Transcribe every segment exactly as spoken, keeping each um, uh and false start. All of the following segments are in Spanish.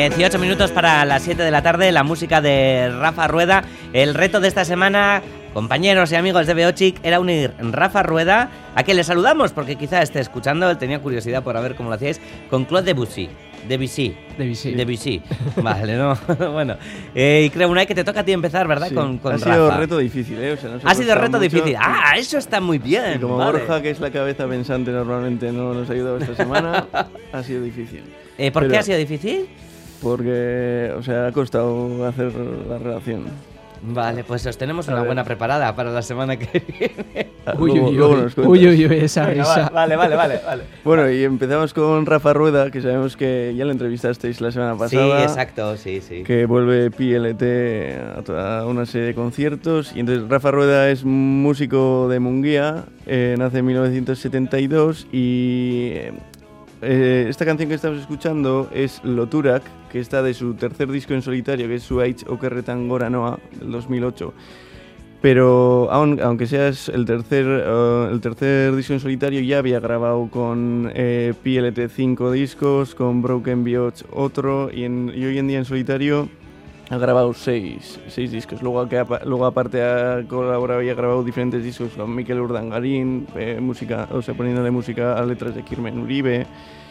dieciocho minutos para las siete de la tarde, la música de Rafa Rueda. El reto de esta semana, compañeros y amigos de Beochic, era unir Rafa Rueda, a quien le saludamos porque quizá esté escuchando, él tenía curiosidad por ver cómo lo hacíais, con Claude Debussy. Debussy. Debussy. Debussy. Vale, ¿no? Bueno. Eh, y creo, Unai, que te toca a ti empezar, ¿verdad? Sí. Con, con ha Rafa. sido reto difícil, ¿eh? O sea, nos ha ha sido reto mucho. difícil. Ah, eso está muy bien. Y como vale. Borja, que es la cabeza pensante, normalmente no nos ha ayudado esta semana, ha sido difícil. Eh, ¿Por Pero, qué ha sido difícil? Porque, o sea, ha costado hacer la relación. Vale, pues os tenemos A una ver. buena preparada para la semana que viene. Uy, Luego- uy, luego uy, nos cuentas. uy, uy, uy, esa Venga, risa. va, vale, vale, vale, vale. Bueno, y empezamos con Rafa Rueda, que sabemos que ya lo entrevistasteis la semana Sí, pasada. exacto, sí, sí. Que vuelve P L T a toda una serie de conciertos. Y entonces Rafa Rueda es músico de Munguía, eh, nace en mil novecientos setenta y dos y eh, eh, esta canción que estamos escuchando es Loturak, que está de su tercer disco en solitario, que es su H. Okerretan Gora Noa, del dos mil ocho. Pero aun, aunque sea el tercer, uh, el tercer disco en solitario, ya había grabado con eh, P L T cinco discos, con Broken Bioch otro, y, en, y hoy en día en solitario ha grabado seis, seis discos. Luego, que, luego aparte ha colaborado y ha grabado diferentes discos con Mikel Urdangarín, eh, música, o sea, poniéndole música a letras de Kirmen Uribe.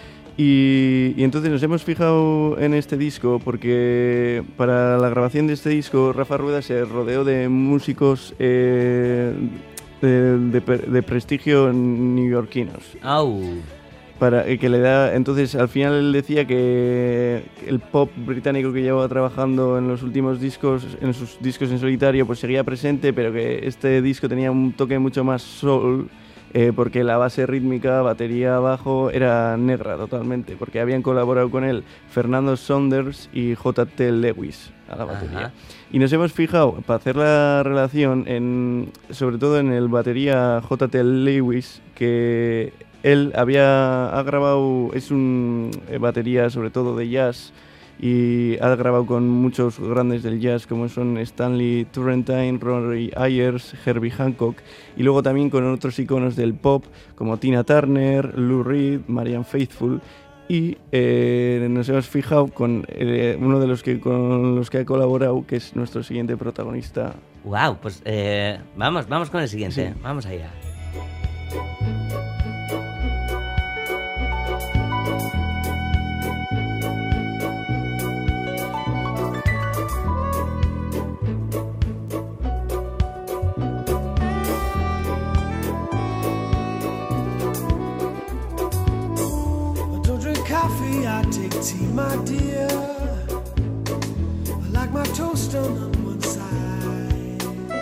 Y, y entonces nos hemos fijado en este disco porque para la grabación de este disco Rafa Rueda se rodeó de músicos eh, de, de, de prestigio neoyorquinos. Au. Para eh, que le da, entonces al final él decía que el pop británico que llevaba trabajando en los últimos discos, en sus discos en solitario, pues seguía presente, pero que este disco tenía un toque mucho más soul. Eh, porque la base rítmica, batería, bajo, era negra totalmente, porque habían colaborado con él Fernando Saunders y J T Lewis a la batería. Ajá. Y nos hemos fijado, para hacer la relación, en, sobre todo en el batería J T Lewis, que él había ha grabado, es un eh, batería sobre todo de jazz, y ha grabado con muchos grandes del jazz como son Stanley Turrentine, Rory Ayers, Herbie Hancock, y luego también con otros iconos del pop como Tina Turner, Lou Reed, Marianne Faithfull, y eh, nos hemos fijado con eh, uno de los que con los que ha colaborado, que es nuestro siguiente protagonista. Wow, pues eh, vamos, vamos con el siguiente. Sí. Vamos allá. I take tea, my dear. I like my toast on one side.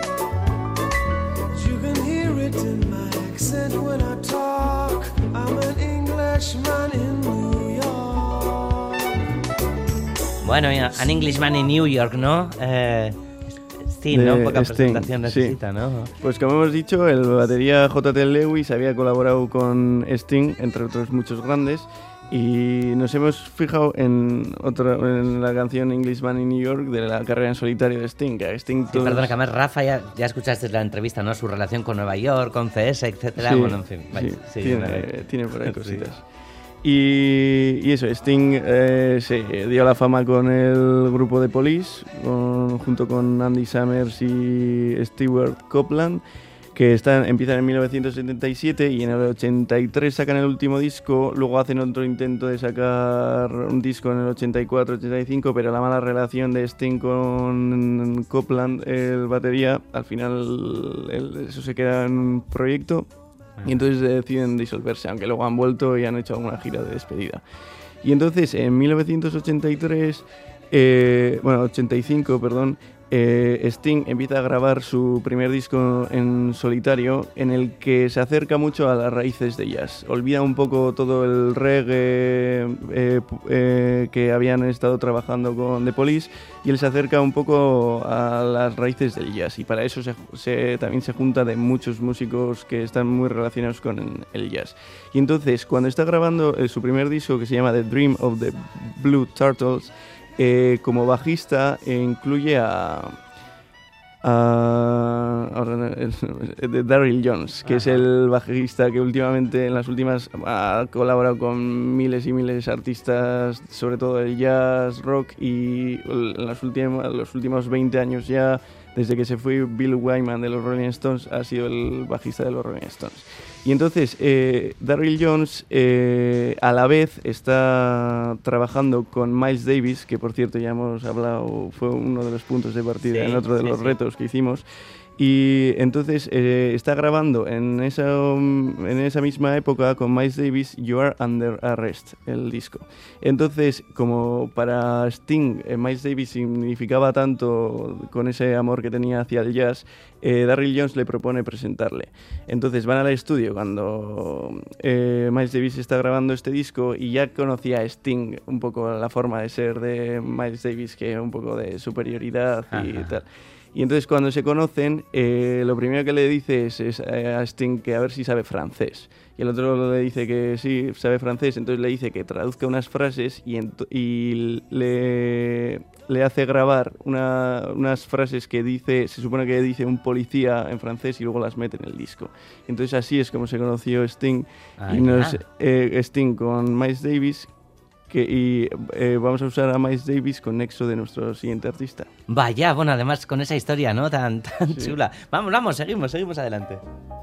You can hear it in my accent when I talk. I'm an Englishman in New York. Bueno, ya, An Englishman in New York, ¿no? Eh, Sting, ¿no? De Poca Sting, presentación necesita, sí. ¿no? Pues como hemos dicho, el batería J T Lewis había colaborado con Sting, entre otros muchos grandes. Y nos hemos fijado en otra, en la canción Englishman in New York de la carrera en solitario de Sting. Que Sting Sí, todos... perdona, que además Rafa ya, ya escuchaste la entrevista, ¿no? Su relación con Nueva York, con C S, etcétera. Sí, Bueno, en fin. Vaya, sí, sí, tiene, vale. tiene por ahí Sí. cositas. Y, y eso, Sting eh, se dio la fama con el grupo de Police, con, junto con Andy Summers y Stewart Copeland, que están, empiezan en mil novecientos setenta y siete y en el ochenta y tres sacan el último disco, luego hacen otro intento de sacar un disco en el ochenta y cuatro ochenta y cinco, pero la mala relación de Sting con Copeland, el batería, al final el, eso se queda en un proyecto y entonces deciden disolverse, aunque luego han vuelto y han hecho alguna gira de despedida. Y entonces en mil novecientos ochenta y tres, eh, bueno, ochenta y cinco, perdón, Eh, Sting empieza a grabar su primer disco en solitario, en el que se acerca mucho a las raíces de jazz. Olvida un poco todo el reggae eh, eh, que habían estado trabajando con The Police, y él se acerca un poco a las raíces del jazz, y para eso se, se, también se junta de muchos músicos que están muy relacionados con el jazz. Y entonces, cuando está grabando eh, su primer disco, que se llama The Dream of the Blue Turtles, Eh, como bajista eh, incluye a, a, ahora no, el- de Daryl Jones, que es el bajista que últimamente, en las últimas, ha colaborado con miles y miles de artistas, sobre todo el jazz, rock, y en las últimas, los últimos veinte años ya, desde que se fue Bill Wyman de los Rolling Stones, ha sido el bajista de los Rolling Stones. Y entonces, eh, Daryl Jones eh, a la vez está trabajando con Miles Davis, que por cierto ya hemos hablado, fue uno de los puntos de partida Sí, en otro de sí, los sí. retos que hicimos. Y entonces eh, está grabando en esa, en esa misma época con Miles Davis You Are Under Arrest, el disco. Entonces, como para Sting, eh, Miles Davis significaba tanto con ese amor que tenía hacia el jazz, eh, Daryl Jones le propone presentarle. Entonces van al estudio cuando eh, Miles Davis está grabando este disco y ya conocía a Sting un poco la forma de ser de Miles Davis, que un poco de superioridad y Ajá. tal. Y entonces cuando se conocen, eh, lo primero que le dice es, es a Sting que a ver si sabe francés. Y el otro le dice que sí, sabe francés, entonces le dice que traduzca unas frases y, ent- y le, le hace grabar una, unas frases que dice, se supone que dice un policía en francés y luego las mete en el disco. Entonces así es como se conoció Sting. Ah, y nos, ya. eh, Sting con Miles Davis. Que, y eh, vamos a usar a Miles Davis con nexo de nuestro siguiente artista. Vaya, bueno, además con esa historia, ¿no? Tan, tan Sí. chula. Vamos, vamos, seguimos, seguimos adelante.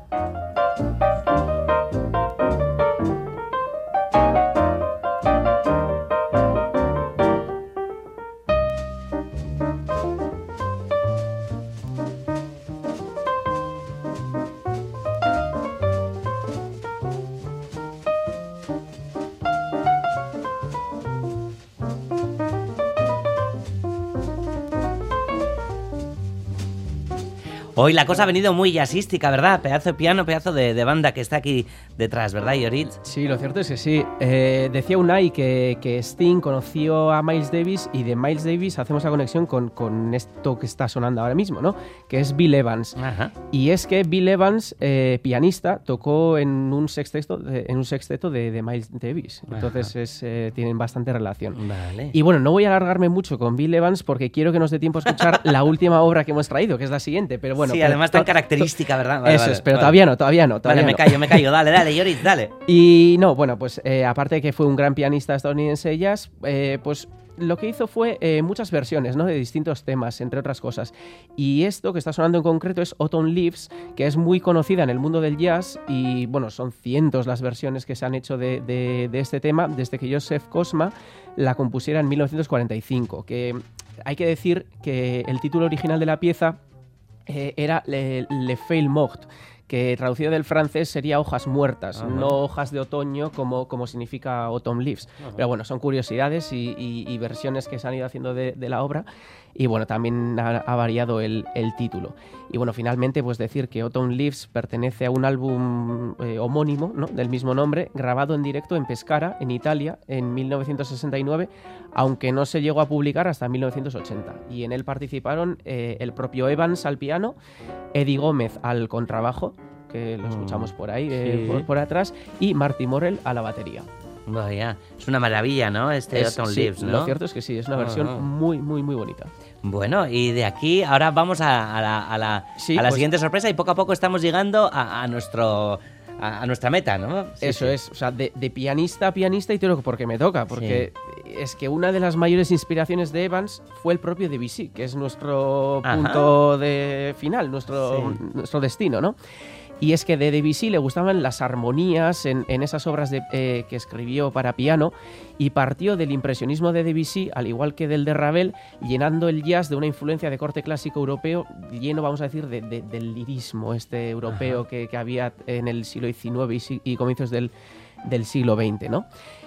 Hoy la cosa ha venido muy jazzística, ¿verdad? Pedazo de piano, pedazo de, de banda que está aquí detrás, ¿verdad, Yoritz? Sí, lo cierto es que sí. Eh, decía Unai que, que Sting conoció a Miles Davis y de Miles Davis hacemos la conexión con, con esto que está sonando ahora mismo, ¿no? Que es Bill Evans. Ajá. Y es que Bill Evans, eh, pianista, tocó en un sexteto de, en un sexteto de, de Miles Davis. Entonces es, eh, tienen bastante relación. Vale. Y bueno, no voy a alargarme mucho con Bill Evans porque quiero que nos dé tiempo a escuchar la última obra que hemos traído, que es la siguiente. Pero bueno, sí, pero además tan to- característica, ¿verdad? to- Vale, Eso vale, es, pero vale. todavía no, todavía no. Todavía Vale, me no. callo, me callo. Dale, dale, Yoritz, dale. Y no, bueno, pues eh, aparte de que fue un gran pianista estadounidense de jazz, eh, pues lo que hizo fue eh, muchas versiones, ¿no? De distintos temas, entre otras cosas. Y esto que está sonando en concreto es Autumn Leaves, que es muy conocida en el mundo del jazz y, bueno, son cientos las versiones que se han hecho de, de- de este tema desde que Joseph Cosma la compusiera en mil novecientos cuarenta y cinco, que hay que decir que el título original de la pieza eh, era Le, Le Feuilles Mortes, que traducido del francés sería hojas muertas, Ajá. no hojas de otoño como, como significa autumn leaves. Pero bueno, son curiosidades y, y- y versiones que se han ido haciendo de, de la obra. Y bueno, también ha, ha variado el, el título. Y bueno, finalmente, pues decir que Autumn Leaves pertenece a un álbum eh, homónimo, ¿no? Del mismo nombre, grabado en directo en Pescara, en Italia, en mil novecientos sesenta y nueve, aunque no se llegó a publicar hasta mil novecientos ochenta. Y en él participaron eh, el propio Evans al piano, Eddie Gómez al contrabajo, que lo escuchamos por ahí, eh, Sí. por, por atrás, y Marty Morell a la batería. Vaya, es una maravilla, ¿no? Este Es- Autumn sí, Leaves, ¿no? Lo cierto es que sí, es una versión Ajá. muy, muy, muy bonita. Bueno, y de aquí ahora vamos a, a la, a la- Sí, a la pues- siguiente sorpresa y poco a poco estamos llegando a, a nuestro a, a nuestra meta, ¿no? Sí, Eso sí. es, o sea, de, de pianista a pianista y todo porque me toca, porque es que una de las mayores inspiraciones de Evans fue el propio Debussy, que es nuestro Ajá. punto de final, nuestro, Sí. nuestro destino, ¿no? Y es que de Debussy le gustaban las armonías en, en esas obras de, eh, que escribió para piano y partió del impresionismo de Debussy, al igual que del de Ravel, llenando el jazz de una influencia de corte clásico europeo, lleno, vamos a decir, de, de- del lirismo este europeo que, que había en el siglo diecinueve y, si- y comienzos del, del siglo veinte, ¿no?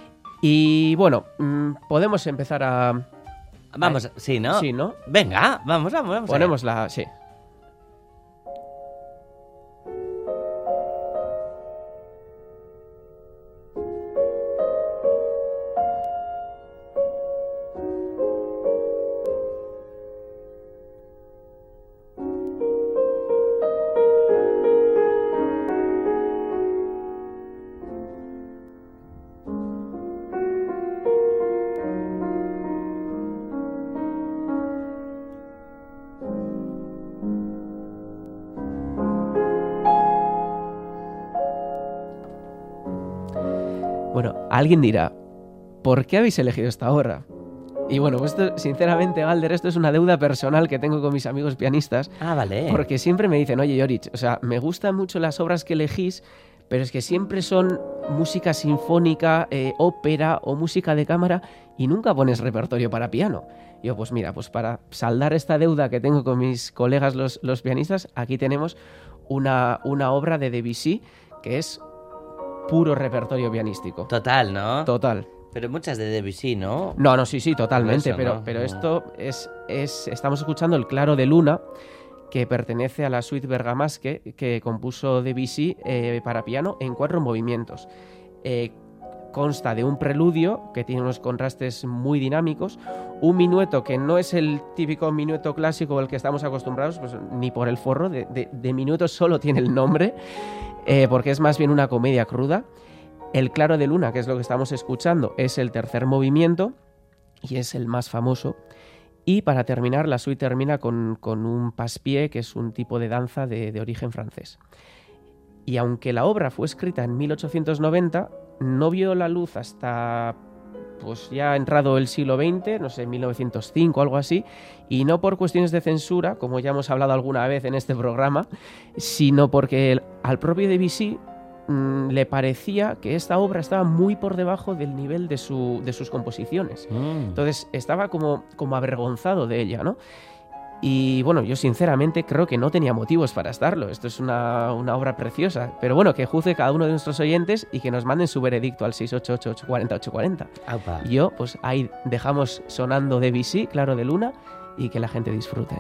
Y bueno, mm, podemos empezar a... Vamos, sí, ¿no? Sí, ¿no? Venga, vamos, vamos, vamos. Ponemos la... Sí. Bueno, alguien dirá, ¿por qué habéis elegido esta obra? Y bueno, pues esto, sinceramente, Galder, esto es una deuda personal que tengo con mis amigos pianistas. Ah, vale. Porque siempre me dicen, oye, Jorich, o sea, me gustan mucho las obras que elegís, pero es que siempre son música sinfónica, eh, ópera o música de cámara y nunca pones repertorio para piano. Y yo, pues mira, pues para saldar esta deuda que tengo con mis colegas los, los pianistas, aquí tenemos una, una obra de Debussy que es puro repertorio pianístico. Total, ¿no? Total. Pero muchas de Debussy, ¿no? No, no, sí, sí, totalmente, Eso, pero, ¿no? pero No. esto es, es... Estamos escuchando el Claro de Luna, que pertenece a la suite Bergamasque, que compuso Debussy eh, para piano en cuatro movimientos. Eh, consta de un preludio, que tiene unos contrastes muy dinámicos, un minueto que no es el típico minueto clásico al que estamos acostumbrados, pues ni por el forro, de, de, de minueto solo tiene el nombre, eh, porque es más bien una comedia cruda. El Claro de Luna, que es lo que estamos escuchando, es el tercer movimiento y es el más famoso. Y para terminar, la suite termina con, con un passe-pied, que es un tipo de danza de, de origen francés. Y aunque la obra fue escrita en mil ochocientos noventa, no vio la luz hasta pues ya entrado el siglo veinte, no sé, mil novecientos cinco o algo así, y no por cuestiones de censura, como ya hemos hablado alguna vez en este programa, sino porque el, al propio Debussy mmm, le parecía que esta obra estaba muy por debajo del nivel de, su, de sus composiciones. Mm. Entonces estaba como, como avergonzado de ella, ¿no? Y bueno, yo sinceramente creo que no tenía motivos para estarlo. Esto es una, una obra preciosa. Pero bueno, que juzgue cada uno de nuestros oyentes y que nos manden su veredicto al seis ocho ocho, ocho cuatro cero, ocho cuatro cero. Aupa. Y yo, pues ahí dejamos sonando Debussy, Claro de Luna, y que la gente disfrute.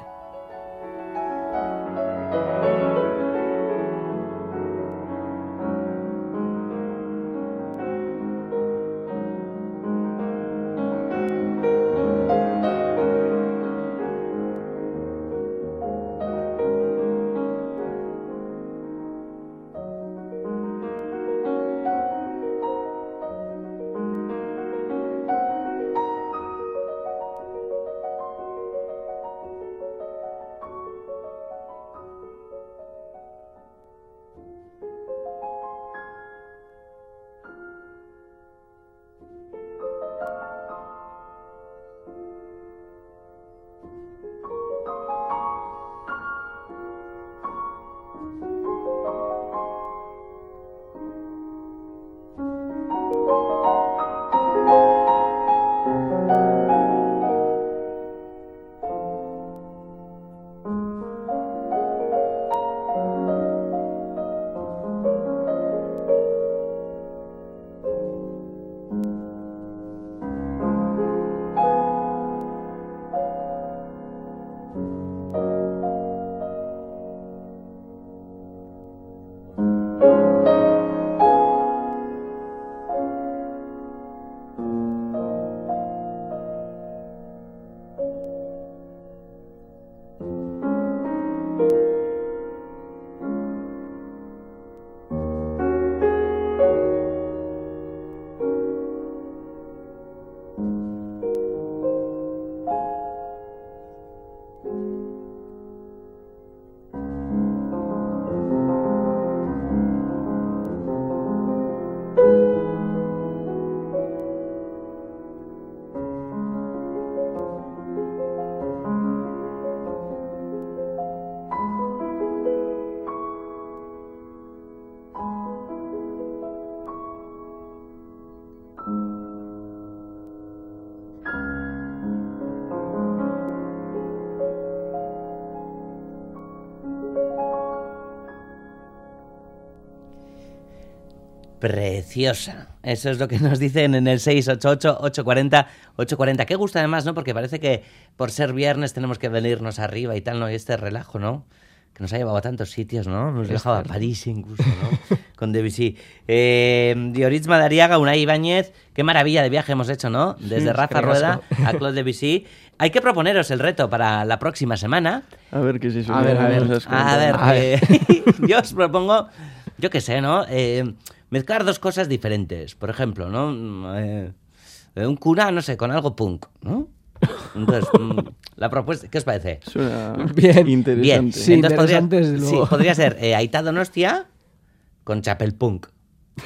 Preciosa. Eso es lo que nos dicen en el seis ocho ocho, ocho cuatro cero, ocho cuatro cero. Qué gusto además, ¿no? Porque parece que por ser viernes tenemos que venirnos arriba y tal, ¿no? Y este relajo, ¿no? Que nos ha llevado a tantos sitios, ¿no? Nos ha dejado a París incluso, ¿no? Con Debussy. Eh, Dioritz Madariaga, Unai Ibáñez. Qué maravilla de viaje hemos hecho, ¿no? Desde Rafa Rueda a Claude Debussy. Hay que proponeros el reto para la próxima semana. A ver qué es eso. A ver, a ver. A ver, A ver. eh, yo os propongo, yo qué sé, ¿no? Eh, mezclar dos cosas diferentes. Por ejemplo, ¿no? Eh, un cura, no sé, con algo punk, ¿no? Entonces, mm, la propuesta, ¿qué os parece? Suena Bien. interesante. Bien, Sí, entonces podría, interesante, desde sí, luego. podría ser eh, Aitá Donostia con Chapel Punk.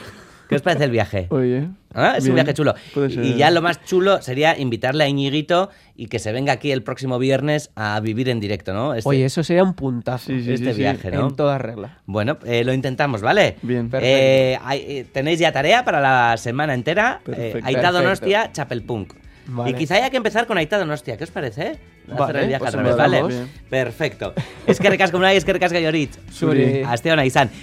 ¿Qué os parece el viaje? Oye. ¿Ah? Es bien, un viaje chulo. puede ser. Y ya lo más chulo sería invitarle a Iñiguito y que se venga aquí el próximo viernes a vivir en directo, ¿no? Este, Oye, eso sería un puntazo. Sí, sí, este sí, sí. viaje, ¿no? En toda regla. Bueno, eh, lo intentamos, ¿vale? Bien. Perfecto. Eh, hay- eh, tenéis ya tarea para la semana entera. Perfecto. Eh, Aitá Perfecto. Donostia, Chapelpunk. Vale. Y quizá haya que empezar con Aitá Donostia. ¿Qué os parece? eh? Hacer Vale, el viaje pues al revés, ¿vale? empezamos. Bien. Perfecto. Es que recasco Munay, es que recasco Yoritz. Zuri. Aste ona izan.